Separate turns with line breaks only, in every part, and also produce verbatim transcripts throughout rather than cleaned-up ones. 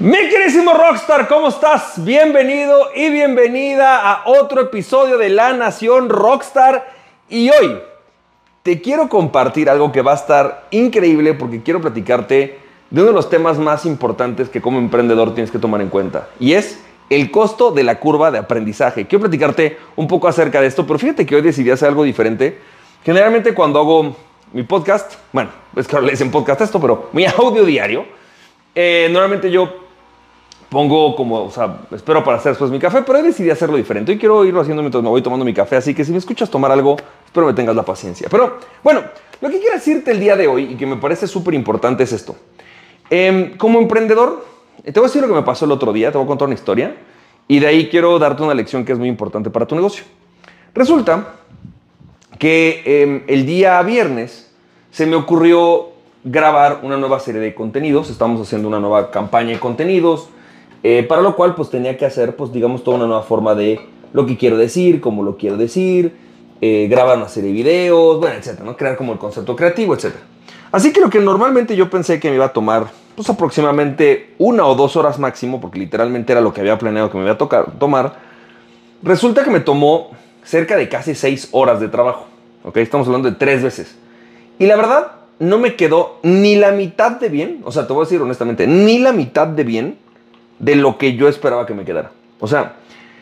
Mi queridísimo Rockstar, ¿cómo estás? Bienvenido y bienvenida a otro episodio de La Nación Rockstar. Y hoy te quiero compartir algo que va a estar increíble porque quiero platicarte de uno de los temas más importantes que como emprendedor tienes que tomar en cuenta. Y es el costo de la curva de aprendizaje. Quiero platicarte un poco acerca de esto, pero fíjate que hoy decidí hacer algo diferente. Generalmente cuando hago mi podcast, bueno, es que ahora le dicen podcast a esto, pero mi audio diario, eh, normalmente yo pongo como, o sea, espero para hacer después mi café, pero hoy decidí hacerlo diferente. Hoy quiero irlo haciendo mientras me voy tomando mi café, así que si me escuchas tomar algo, espero me tengas la paciencia. Pero, bueno, lo que quiero decirte el día de hoy y que me parece súper importante es esto. Eh, como emprendedor, te voy a decir lo que me pasó el otro día, te voy a contar una historia y de ahí quiero darte una lección que es muy importante para tu negocio. Resulta que eh, el día viernes se me ocurrió grabar una nueva serie de contenidos. Estamos haciendo una nueva campaña de contenidos. Eh, para lo cual, pues tenía que hacer, pues digamos, toda una nueva forma de lo que quiero decir, cómo lo quiero decir, eh, grabar una serie de videos, bueno, etcétera, ¿no? Crear como el concepto creativo, etcétera. Así que lo que normalmente yo pensé que me iba a tomar, pues aproximadamente una o dos horas máximo, porque literalmente era lo que había planeado que me iba a tocar, tomar, resulta que me tomó cerca de casi seis horas de trabajo, ¿ok? Estamos hablando de tres veces. Y la verdad, no me quedó ni la mitad de bien, o sea, te voy a decir honestamente, ni la mitad de bien de lo que yo esperaba que me quedara. O sea,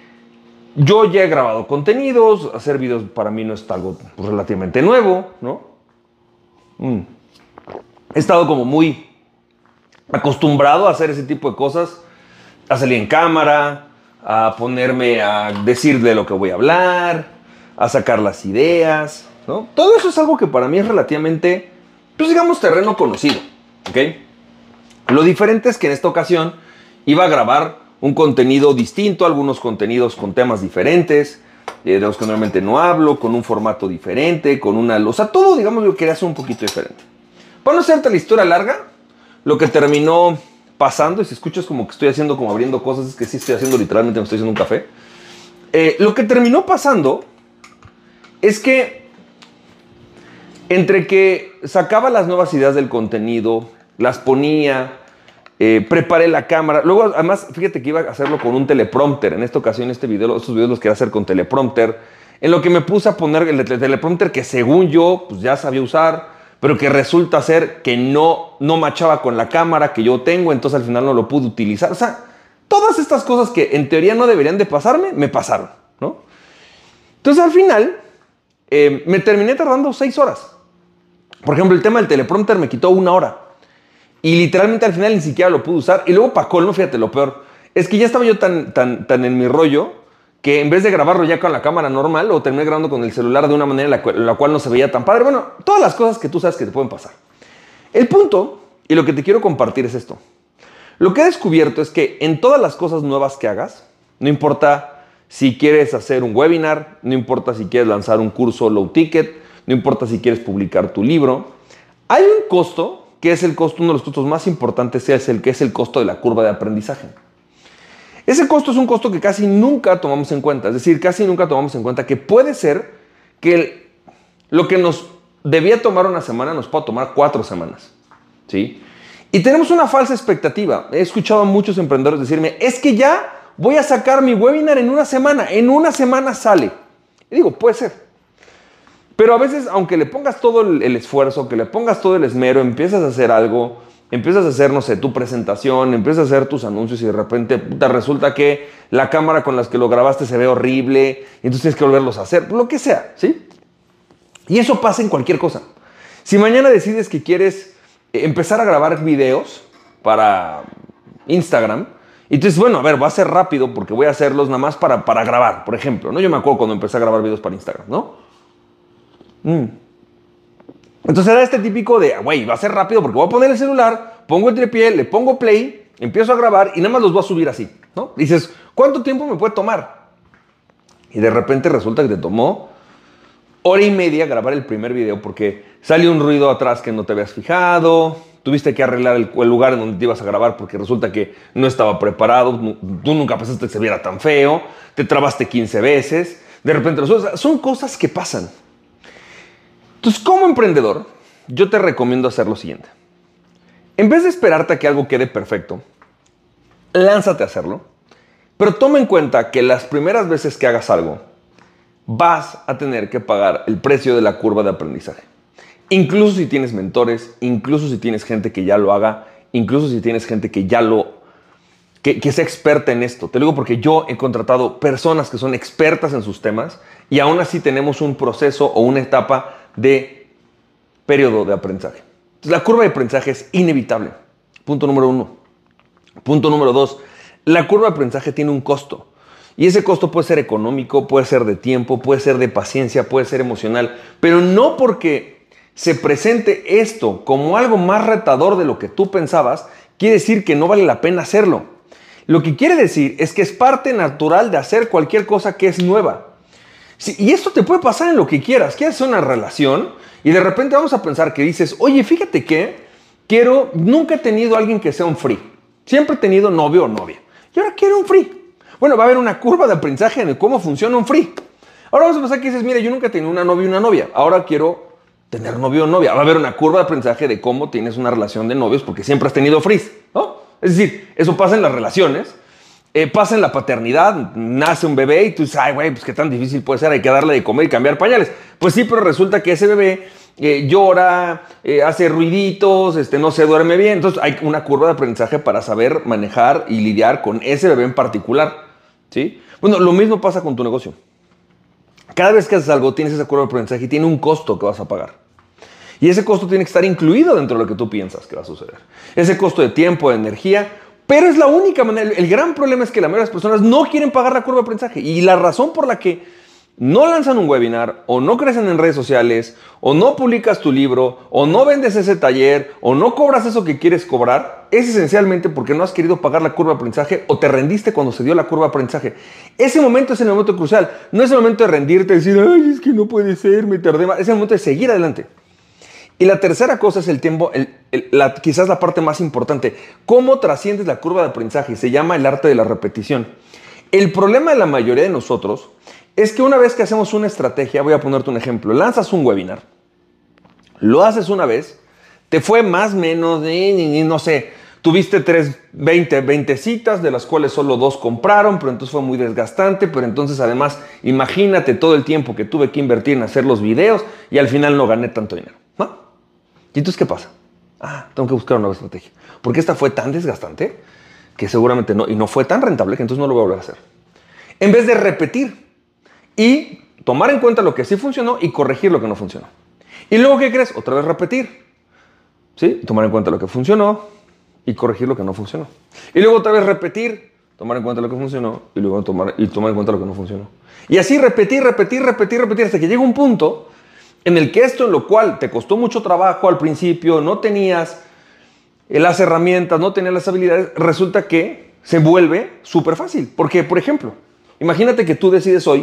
yo ya he grabado contenidos, hacer videos para mí no es algo pues, relativamente nuevo, ¿no? Mm. He estado como muy acostumbrado a hacer ese tipo de cosas, a salir en cámara, a ponerme a decir de lo que voy a hablar, a sacar las ideas, ¿no? Todo eso es algo que para mí es relativamente, pues digamos, terreno conocido, ¿ok? Lo diferente es que en esta ocasión iba a grabar un contenido distinto, algunos contenidos con temas diferentes, eh, de los que normalmente no hablo, con un formato diferente, con una... O sea, todo, digamos, yo quería hacer un poquito diferente. Para no hacerte la historia larga, lo que terminó pasando, y si escuchas como que estoy haciendo, como abriendo cosas, es que sí estoy haciendo literalmente, me estoy haciendo un café. Eh, lo que terminó pasando es que entre que sacaba las nuevas ideas del contenido, las ponía... Eh, preparé la cámara. Luego, además, fíjate que iba a hacerlo con un teleprompter. En esta ocasión, este video, estos videos los quería hacer con teleprompter. En lo que me puse a poner el teleprompter que según yo, pues ya sabía usar, pero que resulta ser que no, no machaba con la cámara que yo tengo, entonces al final no lo pude utilizar. O sea, todas estas cosas que en teoría no deberían de pasarme, me pasaron, ¿no? Entonces al final, eh, me terminé tardando seis horas. Por ejemplo, el tema del teleprompter me quitó una hora. Y literalmente al final ni siquiera lo pude usar. Y luego para colmo, fíjate, lo peor es que ya estaba yo tan, tan, tan en mi rollo que en vez de grabarlo ya con la cámara normal, lo terminé grabando con el celular de una manera en la, cual, la cual no se veía tan padre. Bueno, todas las cosas que tú sabes que te pueden pasar. El punto, y lo que te quiero compartir es esto. Lo que he descubierto es que en todas las cosas nuevas que hagas, no importa si quieres hacer un webinar, no importa si quieres lanzar un curso low ticket, no importa si quieres publicar tu libro, hay un costo que es el costo, uno de los costos más importantes, es el que es el costo de la curva de aprendizaje. Ese costo es un costo que casi nunca tomamos en cuenta. Es decir, casi nunca tomamos en cuenta que puede ser que el, lo que nos debía tomar una semana nos pueda tomar cuatro semanas. ¿Sí? Y tenemos una falsa expectativa. He escuchado a muchos emprendedores decirme, es que ya voy a sacar mi webinar en una semana. En una semana sale. Y digo, puede ser. Pero a veces, aunque le pongas todo el, el esfuerzo, que le pongas todo el esmero, empiezas a hacer algo, empiezas a hacer, no sé, tu presentación, empiezas a hacer tus anuncios y de repente puta, resulta que la cámara con la que lo grabaste se ve horrible y entonces tienes que volverlos a hacer, lo que sea, ¿sí? Y eso pasa en cualquier cosa. Si mañana decides que quieres empezar a grabar videos para Instagram, y tú dices, bueno, a ver, va a ser rápido porque voy a hacerlos nada más para, para grabar, por ejemplo, ¿no? Yo me acuerdo cuando empecé a grabar videos para Instagram, ¿no? Mm. Entonces era este típico de, güey, va a ser rápido porque voy a poner el celular, pongo el tripié, le pongo play, empiezo a grabar y nada más los voy a subir así, ¿no? Dices, ¿cuánto tiempo me puede tomar? Y de repente resulta que te tomó hora y media grabar el primer video porque salió un ruido atrás que no te habías fijado, tuviste que arreglar el, el lugar en donde te ibas a grabar porque resulta que no estaba preparado, tú nunca pensaste que se viera tan feo, te trabaste quince veces, de repente los subes. Son cosas que pasan. Entonces, como emprendedor, yo te recomiendo hacer lo siguiente. En vez de esperarte a que algo quede perfecto, lánzate a hacerlo, pero toma en cuenta que las primeras veces que hagas algo, vas a tener que pagar el precio de la curva de aprendizaje. Incluso si tienes mentores, incluso si tienes gente que ya lo haga, incluso si tienes gente que ya lo, que, que sea experta en esto. Te lo digo porque yo he contratado personas que son expertas en sus temas y aún así tenemos un proceso o una etapa de periodo de aprendizaje. Entonces, la curva de aprendizaje es inevitable. Punto número uno. Punto número dos. La curva de aprendizaje tiene un costo. Y ese costo puede ser económico, puede ser de tiempo, puede ser de paciencia, puede ser emocional. Pero no porque se presente esto como algo más retador de lo que tú pensabas, quiere decir que no vale la pena hacerlo. Lo que quiere decir es que es parte natural de hacer cualquier cosa que es nueva. Sí, y esto te puede pasar en lo que quieras. Quieres hacer una relación y de repente vamos a pensar que dices, oye, fíjate que quiero, nunca he tenido a alguien que sea un free. Siempre he tenido novio o novia. Y ahora quiero un free. Bueno, va a haber una curva de aprendizaje en cómo funciona un free. Ahora vamos a pensar que dices, mira, yo nunca he tenido una novia y una novia. Ahora quiero tener novio o novia. Va a haber una curva de aprendizaje de cómo tienes una relación de novios porque siempre has tenido frees, ¿no? Es decir, eso pasa en las relaciones, eh, pasa en la paternidad, nace un bebé y tú dices, ay, güey, pues qué tan difícil puede ser, hay que darle de comer y cambiar pañales. Pues sí, pero resulta que ese bebé eh, llora, eh, hace ruiditos, este, no se duerme bien. Entonces hay una curva de aprendizaje para saber manejar y lidiar con ese bebé en particular, ¿sí? Bueno, lo mismo pasa con tu negocio. Cada vez que haces algo, tienes esa curva de aprendizaje y tiene un costo que vas a pagar. Y ese costo tiene que estar incluido dentro de lo que tú piensas que va a suceder. Ese costo de tiempo, de energía, pero es la única manera. El gran problema es que la mayoría de las personas no quieren pagar la curva de aprendizaje. Y la razón por la que no lanzan un webinar, o no crecen en redes sociales, o no publicas tu libro, o no vendes ese taller, o no cobras eso que quieres cobrar, es esencialmente porque no has querido pagar la curva de aprendizaje o te rendiste cuando se dio la curva de aprendizaje. Ese momento es el momento crucial. No es el momento de rendirte y decir, ay, es que no puede ser, me tardé más. Es el momento de seguir adelante. Y la tercera cosa es el tiempo, el, el, la, quizás la parte más importante. ¿Cómo trasciendes la curva de aprendizaje? Se llama el arte de la repetición. El problema de la mayoría de nosotros es que una vez que hacemos una estrategia, voy a ponerte un ejemplo, lanzas un webinar, lo haces una vez, te fue más o menos, no sé, tuviste tres, veinte, veinte citas, de las cuales solo dos compraron, pero entonces fue muy desgastante, pero entonces además imagínate todo el tiempo que tuve que invertir en hacer los videos y al final no gané tanto dinero, ¿no? ¿Y entonces qué pasa? Ah, tengo que buscar una nueva estrategia. Porque esta fue tan desgastante que seguramente no, y no fue tan rentable que entonces no lo voy a volver a hacer. En vez de repetir y tomar en cuenta lo que sí funcionó y corregir lo que no funcionó. Y luego, ¿qué crees? Otra vez repetir. ¿Sí? Tomar en cuenta lo que funcionó y corregir lo que no funcionó. Y luego otra vez repetir, tomar en cuenta lo que funcionó y luego tomar, y tomar en cuenta lo que no funcionó. Y así repetir, repetir, repetir, repetir hasta que llega un punto en el que esto en lo cual te costó mucho trabajo al principio, no tenías las herramientas, no tenías las habilidades, resulta que se vuelve súper fácil. Porque, por ejemplo, imagínate que tú decides hoy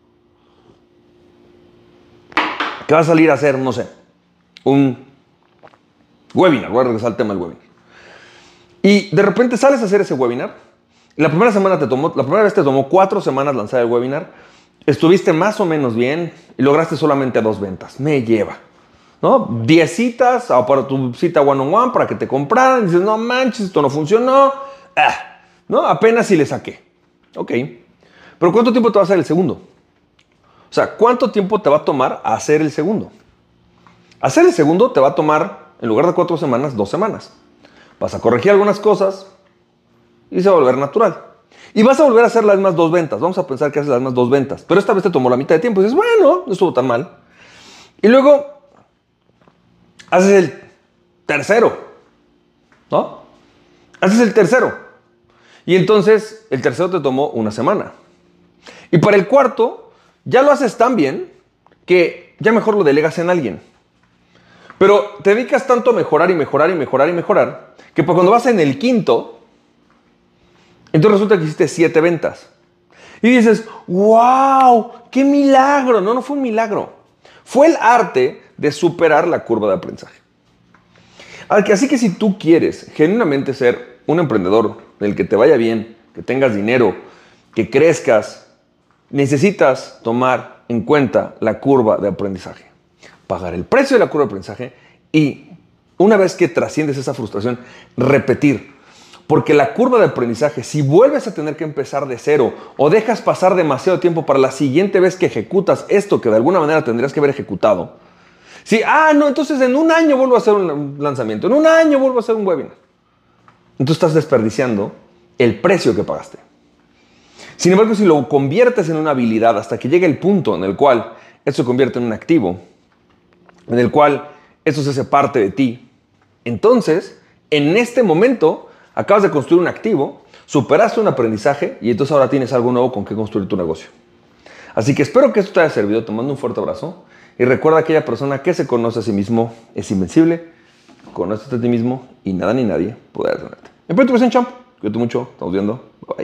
que vas a salir a hacer, no sé, un webinar. Voy a regresar al tema del webinar. Y de repente sales a hacer ese webinar. Y la primera semana te tomó, la primera vez te tomó cuatro semanas lanzar el webinar. Estuviste más o menos bien y lograste solamente dos ventas. Me lleva, ¿no? Diez citas o para tu cita one on one para que te compraran. Y dices, no manches, esto no funcionó. Ah, ¿no? Apenas si le saqué. Ok. Pero ¿cuánto tiempo te va a hacer el segundo? O sea, ¿cuánto tiempo te va a tomar hacer el segundo? Hacer el segundo te va a tomar, en lugar de cuatro semanas, dos semanas. Vas a corregir algunas cosas y se va a volver natural. Y vas a volver a hacer las mismas dos ventas. Vamos a pensar que haces las mismas dos ventas. Pero esta vez te tomó la mitad de tiempo. Y dices, bueno, no estuvo tan mal. Y luego haces el tercero, ¿no? Haces el tercero. Y entonces el tercero te tomó una semana. Y para el cuarto ya lo haces tan bien que ya mejor lo delegas en alguien. Pero te dedicas tanto a mejorar y mejorar y mejorar y mejorar que cuando vas en el quinto, entonces resulta que hiciste siete ventas. Y dices, wow, qué milagro. No, no fue un milagro. Fue el arte de superar la curva de aprendizaje. Así que si tú quieres genuinamente ser un emprendedor del que te vaya bien, que tengas dinero, que crezcas, necesitas tomar en cuenta la curva de aprendizaje. Pagar el precio de la curva de aprendizaje y una vez que trasciendes esa frustración, repetir. Porque la curva de aprendizaje, si vuelves a tener que empezar de cero o dejas pasar demasiado tiempo para la siguiente vez que ejecutas esto que de alguna manera tendrías que haber ejecutado, si, ah, no, entonces en un año vuelvo a hacer un lanzamiento, en un año vuelvo a hacer un webinar. Entonces estás desperdiciando el precio que pagaste. Sin embargo, si lo conviertes en una habilidad hasta que llegue el punto en el cual esto se convierte en un activo, en el cual esto se hace parte de ti, entonces, en este momento, acabas de construir un activo, superaste un aprendizaje y entonces ahora tienes algo nuevo con que construir tu negocio. Así que espero que esto te haya servido. Te mando un fuerte abrazo y recuerda, aquella persona que se conoce a sí mismo es invencible. Conócete a ti mismo y nada ni nadie podrá detenerte. En pronto, pues en champ. Cuídate mucho. Estamos viendo. Bye.